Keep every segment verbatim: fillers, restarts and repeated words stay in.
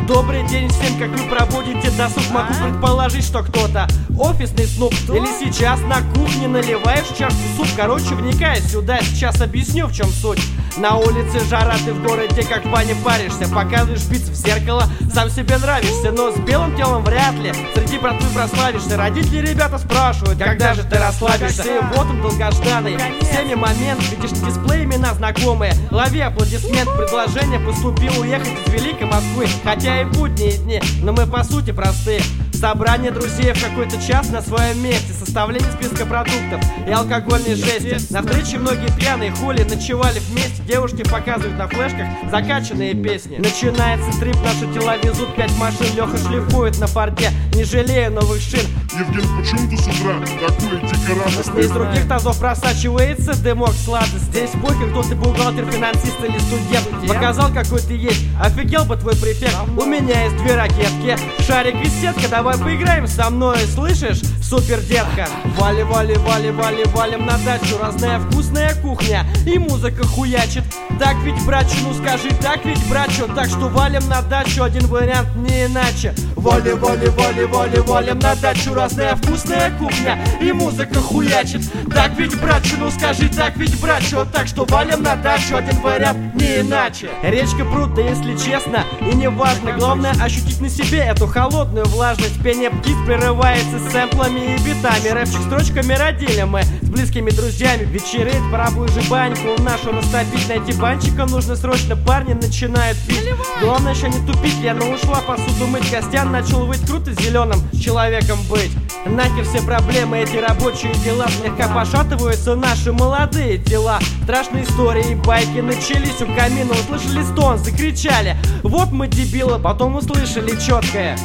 Добрый день всем, как вы проводите досуг. Могу предположить, что кто-то офисный снуп. Или сейчас на кухне наливаешь чашку суп. Короче, вникай сюда, сейчас объясню, в чем суть. На улице жара, ты в городе как в бане паришься. Показываешь бицеп в зеркало, сам себе нравишься. Но с белым телом вряд ли среди братвы прославишься. Родители, ребята спрашивают, когда же ты расслабишься. И вот он долгожданный, всеми момент. Видишь на дисплее имена знакомые. Лови аплодисмент, предложение поступил уехать из великой Москвы. Хотя и будние дни, но мы по сути простые. Собрание друзей в какой-то час на своем месте. Составление списка продуктов и алкогольной жести. На встрече многие пьяные хули ночевали вместе. Девушки показывают на флешках закачанные песни. Начинается трип, наши тела везут пять машин. Леха шлифует на форте, не жалея новых шин. Евген, почему ты с утра такой дико радостный? Из других тазов просачивается дымок сладость. Здесь похер, кто ты, бухгалтер, финансист или студент. Показал, какой ты есть, офигел бы твой префект. У меня есть две ракетки, шарик и сетка. Давай поиграем со мной, слышишь, супер детка. Вали, вали, вали, вали, валим на дачу. Разная вкусная кухня и музыка хуячит. Так ведь, братчу, ну скажи, так ведь, братчу. Так что валим на дачу, один вариант не иначе. Вали, вали, вали, вали, валим на дачу. Разная вкусная кухня и музыка хуячит. Так ведь, братчу, ну скажи, так ведь, братчу. Так что валим на дачу, один вариант не иначе. Речка пруд, да если честно, и не важно. Главное ощутить на себе эту холодную влажность. Пение птиц прерывается сэмплами и битами. Рэпчик строчками родили мы с близкими друзьями. Вечерит, пора бы уже баньку нашу растопить. Найти банчика нужно срочно, парни начинают пить. Главное еще не тупить, Лена ушла посуду мыть. Костян начал выть, круто зеленым человеком быть. Нахер все проблемы, эти рабочие дела. Слегка пошатываются наши молодые тела. Страшные истории, байки начались у камина. Услышали стон, закричали: вот мы дебилы, потом услышали четкое: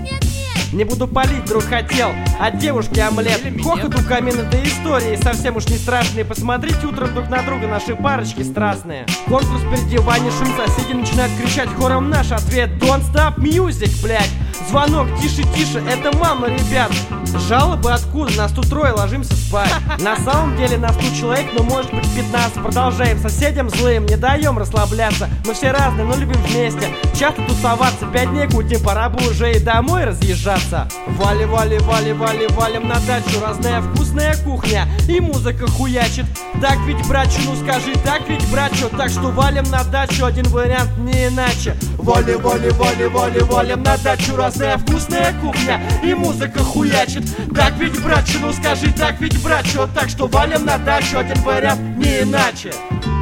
не буду палить, друг хотел от девушки омлет. Хохот у камина, да истории совсем уж не страшные. Посмотрите утром друг на друга, наши парочки страстные. Конкурс впереди, Ваня шум, соседи начинают кричать хором наш ответ: Don't stop music, блять. Звонок, тише, тише, это мама, ребят. Жалобы откуда? Нас тут трое, ложимся спать. На самом деле нас тут человек, но может быть пятнадцать. Продолжаем соседям злым, не даем расслабляться. Мы все разные, но любим вместе часто тусоваться. Пять дней кутим, пора бы уже и домой разъезжаться. Вали, вали, вали, вали, валим на дачу. Разная вкусная кухня и музыка хуячит. Так ведь, братчу, ну скажи, так ведь, братчу. Так что валим на дачу, один вариант не иначе. Вали, вали, вали, вали, валим на дачу. Разная вкусная кухня и музыка хуячит. Так ведь, братчу, ну скажи, так ведь, братчу. Так что валим на дачу, один вариант не иначе.